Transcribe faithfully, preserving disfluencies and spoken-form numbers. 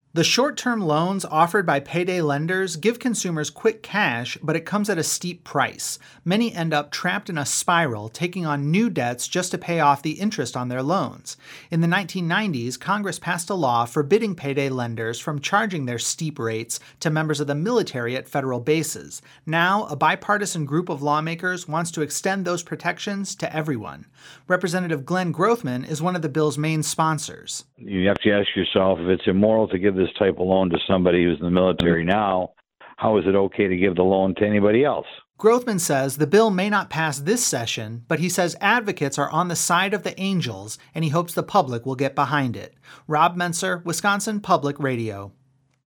The short-term loans offered by payday lenders give consumers quick cash, but it comes at a steep price. Many end up trapped in a spiral, taking on new debts just to pay off the interest on their loans. In the nineteen nineties, Congress passed a law forbidding payday lenders from charging their steep rates to members of the military at federal bases. Now, a bipartisan group of lawmakers wants to extend those protections to everyone. Representative Glenn Grothman is one of the bill's main sponsors. You have to ask yourself, if it's immoral to give this type of loan to somebody who's in the military now, how is it okay to give the loan to anybody else? Grothman says the bill may not pass this session, but he says advocates are on the side of the angels, and he hopes the public will get behind it. Rob Menser, Wisconsin Public Radio.